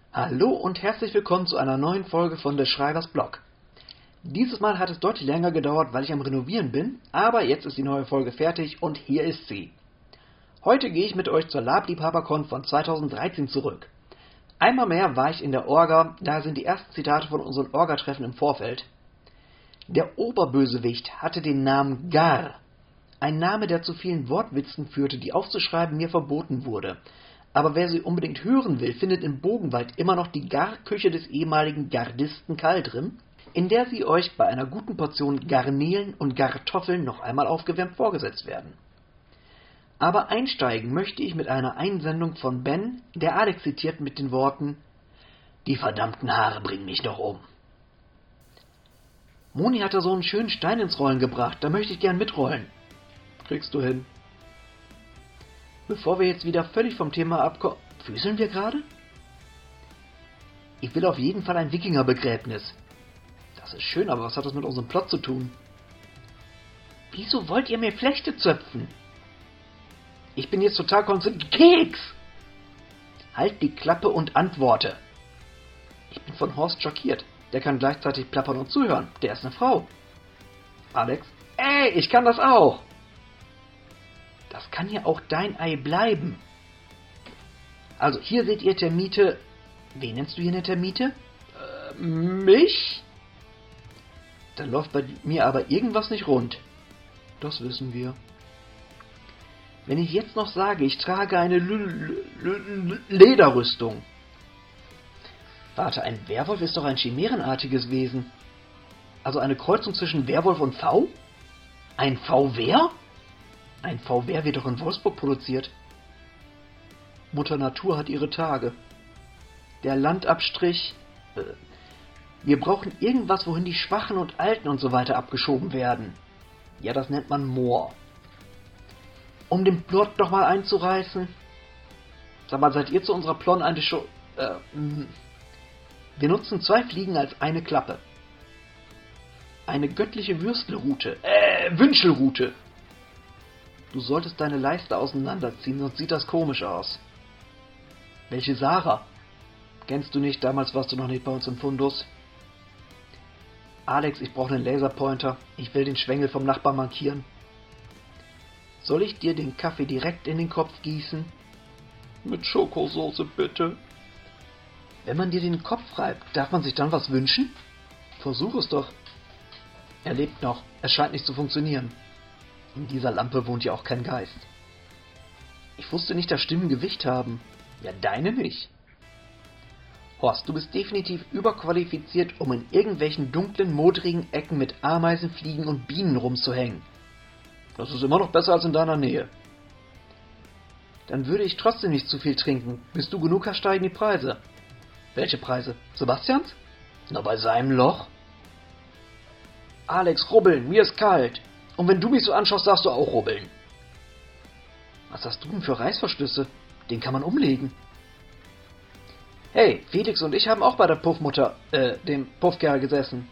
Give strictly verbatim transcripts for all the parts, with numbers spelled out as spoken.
Hallo und herzlich willkommen zu einer neuen Folge von des Schreibers Blog. Dieses Mal hat es deutlich länger gedauert, weil ich am Renovieren bin, aber jetzt ist die neue Folge fertig und hier ist sie. Heute gehe ich mit euch zur Labliebhabercon von zweitausenddreizehn zurück. Einmal mehr war ich in der Orga, da sind die ersten Zitate von unseren Orga-Treffen im Vorfeld. Der Oberbösewicht hatte den Namen Gar, ein Name, der zu vielen Wortwitzen führte, die aufzuschreiben mir verboten wurde. Aber wer sie unbedingt hören will, findet in Bogenwald immer noch die Garküche des ehemaligen Gardisten Kaldrim, in der sie euch bei einer guten Portion Garnelen und Gartoffeln noch einmal aufgewärmt vorgesetzt werden. Aber einsteigen möchte ich mit einer Einsendung von Ben, der Alex zitiert mit den Worten: »Die verdammten Haare bringen mich doch um.« Moni hat da so einen schönen Stein ins Rollen gebracht, da möchte ich gern mitrollen. Kriegst du hin. Bevor wir jetzt wieder völlig vom Thema abkommen... Füßeln wir gerade? Ich will auf jeden Fall ein Wikingerbegräbnis. Das ist schön, aber was hat das mit unserem Plot zu tun? Wieso wollt ihr mir Flechte zöpfen? Ich bin jetzt total konzentriert. Keks! Halt die Klappe und antworte. Ich bin von Horst schockiert. Der kann gleichzeitig plappern und zuhören. Der ist eine Frau. Alex? Ey, ich kann das auch! Das kann ja auch dein Ei bleiben. Also, hier seht ihr Termite. Wen nennst du hier eine Termite? Äh, mich? Dann läuft bei mir aber irgendwas nicht rund. Das wissen wir. Wenn ich jetzt noch sage, ich trage eine L L L Lederrüstung. Warte, ein Werwolf ist doch ein chimärenartiges Wesen. Also eine Kreuzung zwischen Werwolf und V? Ein V-Wer? Ein V-Wer wird doch in Wolfsburg produziert. Mutter Natur hat ihre Tage. Der Landabstrich... Äh, wir brauchen irgendwas, wohin die Schwachen und Alten und so weiter abgeschoben werden. Ja, das nennt man Moor. Um den Plot doch mal einzureißen. Sag mal, seid ihr zu unserer Plon eigentlich schon... Äh, wir nutzen zwei Fliegen als eine Klappe. Eine göttliche Würstelrute. Äh, Wünschelrute. Du solltest deine Leiste auseinanderziehen, sonst sieht das komisch aus. Welche Sarah? Kennst du nicht? Damals warst du noch nicht bei uns im Fundus. Alex, ich brauche einen Laserpointer. Ich will den Schwengel vom Nachbarn markieren. Soll ich dir den Kaffee direkt in den Kopf gießen? Mit Schokosoße, bitte. Wenn man dir den Kopf reibt, darf man sich dann was wünschen? Versuch es doch. Er lebt noch. Es scheint nicht zu funktionieren. In dieser Lampe wohnt ja auch kein Geist. Ich wusste nicht, dass Stimmen Gewicht haben. Ja, deine nicht. Horst, du bist definitiv überqualifiziert, um in irgendwelchen dunklen, modrigen Ecken mit Ameisen, Fliegen und Bienen rumzuhängen. Das ist immer noch besser als in deiner Nähe. Dann würde ich trotzdem nicht zu viel trinken. Bis du genug hast, steigen die Preise. Welche Preise? Sebastians? Na, bei seinem Loch. Alex, rubbeln, mir ist kalt. Und wenn du mich so anschaust, darfst du auch rubbeln. Was hast du denn für Reißverschlüsse? Den kann man umlegen. Hey, Felix und ich haben auch bei der Puffmutter, äh, dem Puffkerl gesessen.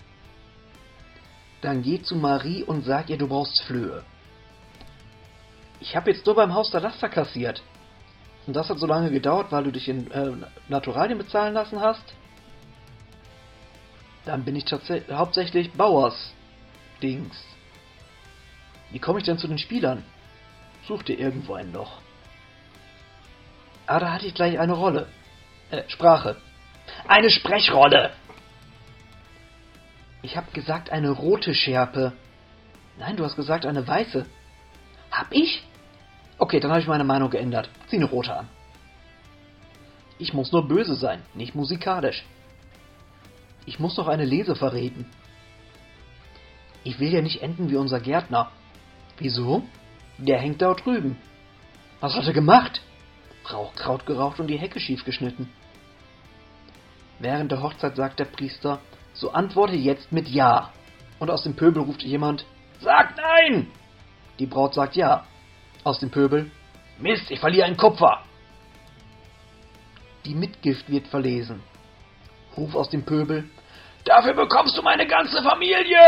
Dann geh zu Marie und sag ihr, du brauchst Flöhe. Ich habe jetzt nur beim Haus der Laster kassiert. Und das hat so lange gedauert, weil du dich in äh, Naturalien bezahlen lassen hast? Dann bin ich tatsächlich hauptsächlich Bauers Dings. Wie komme ich denn zu den Spielern? Such dir irgendwo ein Loch. Ah, da hatte ich gleich eine Rolle. Äh, Sprache. Eine Sprechrolle! Ich habe gesagt eine rote Schärpe. Nein, du hast gesagt eine weiße. Hab ich? Okay, dann habe ich meine Meinung geändert. Zieh eine rote an. Ich muss nur böse sein, nicht musikalisch. Ich muss noch eine Lese verreden. Ich will ja nicht enden wie unser Gärtner. Wieso? Der hängt da drüben. Was hat er gemacht? Rauchkraut geraucht und die Hecke schief geschnitten. Während der Hochzeit sagt der Priester, so antworte jetzt mit Ja. Und aus dem Pöbel ruft jemand, sag Nein! Die Braut sagt Ja. Aus dem Pöbel, Mist, ich verliere einen Kupfer. Die Mitgift wird verlesen. Ruf aus dem Pöbel, dafür bekommst du meine ganze Familie!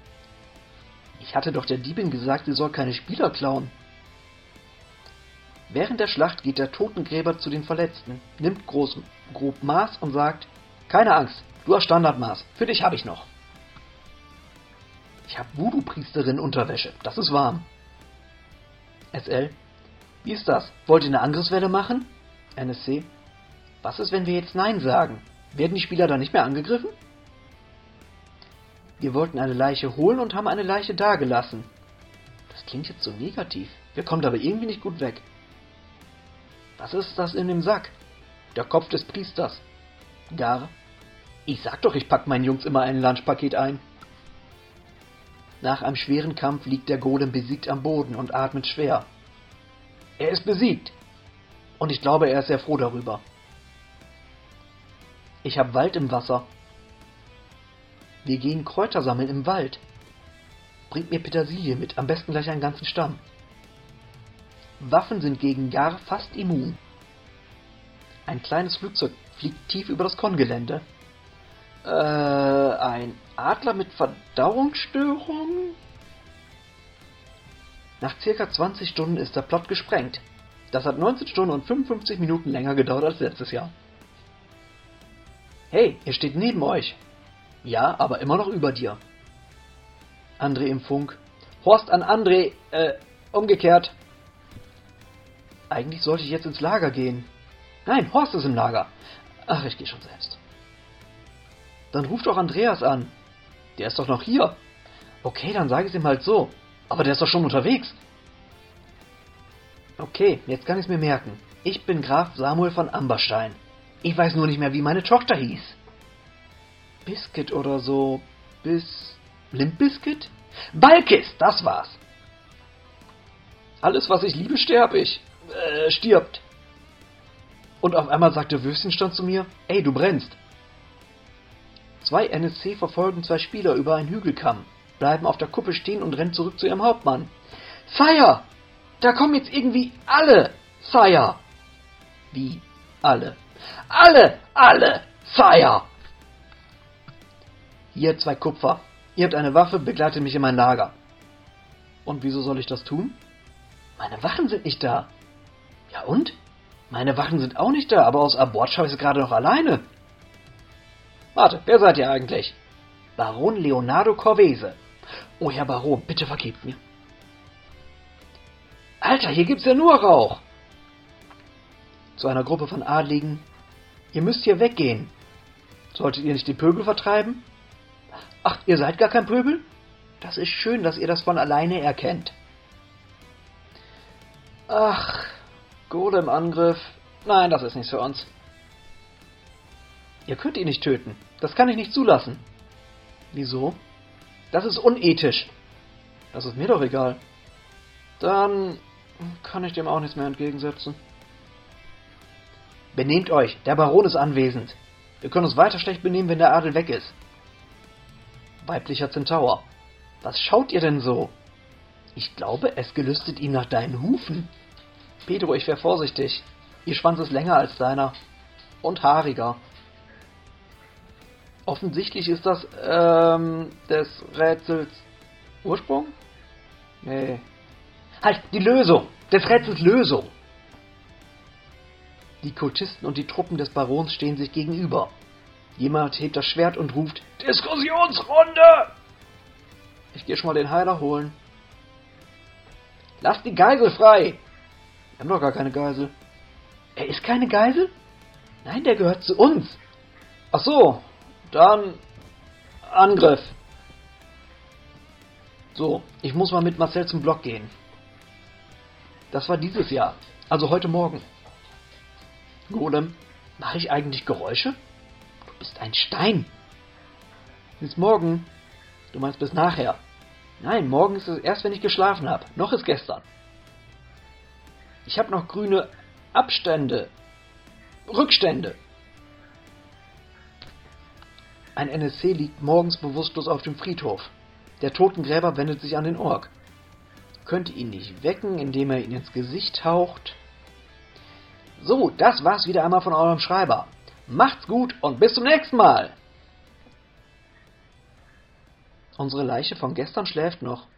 Ich hatte doch der Diebin gesagt, sie soll keine Spieler klauen. Während der Schlacht geht der Totengräber zu den Verletzten, nimmt groß, grob Maß und sagt: Keine Angst, du hast Standardmaß, für dich habe ich noch. Ich habe Voodoo-Priesterin-Unterwäsche, das ist warm. S L: Wie ist das? Wollt ihr eine Angriffswelle machen? N S C: Was ist, wenn wir jetzt Nein sagen? Werden die Spieler dann nicht mehr angegriffen? Wir wollten eine Leiche holen und haben eine Leiche dagelassen. Das klingt jetzt so negativ. Wir kommen aber irgendwie nicht gut weg. Was ist das in dem Sack? Der Kopf des Priesters. Gar: Ich sag doch, ich pack meinen Jungs immer ein Lunchpaket ein. Nach einem schweren Kampf liegt der Golem besiegt am Boden und atmet schwer. Er ist besiegt. Und ich glaube, er ist sehr froh darüber. Ich hab Wald im Wasser. Wir gehen Kräuter sammeln im Wald. Bringt mir Petersilie mit, am besten gleich einen ganzen Stamm. Waffen sind gegen Gar fast immun. Ein kleines Flugzeug fliegt tief über das Kongelände. Äh, ein Adler mit Verdauungsstörungen? Nach circa zwanzig Stunden ist der Plot gesprengt. Das hat neunzehn Stunden und fünfundfünfzig Minuten länger gedauert als letztes Jahr. Hey, er steht neben euch. Ja, aber immer noch über dir. André im Funk. Horst an André, äh, umgekehrt. Eigentlich sollte ich jetzt ins Lager gehen. Nein, Horst ist im Lager. Ach, ich gehe schon selbst. Dann ruft doch Andreas an. Der ist doch noch hier. Okay, dann sage ich es ihm halt so. Aber der ist doch schon unterwegs. Okay, jetzt kann ich es mir merken. Ich bin Graf Samuel von Amberstein. Ich weiß nur nicht mehr, wie meine Tochter hieß. Biscuit oder so. Bis... Limp Bizkit? Balkis, das war's. Alles, was ich liebe, sterb ich. Äh, stirbt. Und auf einmal sagte Würstchenstand zu mir: Ey, du brennst. Zwei N S C verfolgen zwei Spieler über einen Hügelkamm, bleiben auf der Kuppe stehen und rennen zurück zu ihrem Hauptmann. Sire! Da kommen jetzt irgendwie alle! Sire! Wie? Alle? Alle! Alle! Sire! Hier zwei Kupfer. Ihr habt eine Waffe, begleitet mich in mein Lager. Und wieso soll ich das tun? Meine Wachen sind nicht da. Ja und? Meine Wachen sind auch nicht da, aber aus Abort schaue ich gerade noch alleine. Warte, wer seid ihr eigentlich? Baron Leonardo Corvese. Oh Herr Baron, bitte vergebt mir. Alter, hier gibt's ja nur Rauch. Zu einer Gruppe von Adligen. Ihr müsst hier weggehen. Solltet ihr nicht die Pöbel vertreiben? Ach, ihr seid gar kein Pöbel? Das ist schön, dass ihr das von alleine erkennt. Ach, Golem-Angriff. Nein, das ist nichts für uns. Ihr könnt ihn nicht töten. Das kann ich nicht zulassen. Wieso? Das ist unethisch. Das ist mir doch egal. Dann kann ich dem auch nichts mehr entgegensetzen. Benehmt euch, der Baron ist anwesend. Wir können uns weiter schlecht benehmen, wenn der Adel weg ist. Weiblicher Zentaur. Was schaut ihr denn so? Ich glaube, es gelüstet ihm nach deinen Hufen. Pedro, ich wär vorsichtig. Ihr Schwanz ist länger als deiner. Und haariger. Offensichtlich ist das, ähm, des Rätsels Ursprung? Nee. Halt, die Lösung! Des Rätsels Lösung! Die Kultisten und die Truppen des Barons stehen sich gegenüber. Jemand hebt das Schwert und ruft: Diskussionsrunde! Ich gehe schon mal den Heiler holen. Lasst die Geisel frei! Wir haben doch gar keine Geisel. Er ist keine Geisel? Nein, der gehört zu uns. Ach so, dann Angriff. So, ich muss mal mit Marcel zum Block gehen. Das war dieses Jahr, also heute Morgen. Golem, mache ich eigentlich Geräusche? Du bist ein Stein. Bis morgen. Du meinst bis nachher. Nein, morgen ist es erst, wenn ich geschlafen habe. Noch ist gestern. Ich habe noch grüne Abstände. Rückstände. Ein N S C liegt morgens bewusstlos auf dem Friedhof. Der Totengräber wendet sich an den Ork. Könnte ihn nicht wecken, indem er ihn ins Gesicht haucht. So, das war's wieder einmal von eurem Schreiber. Macht's gut und bis zum nächsten Mal. Unsere Leiche von gestern schläft noch.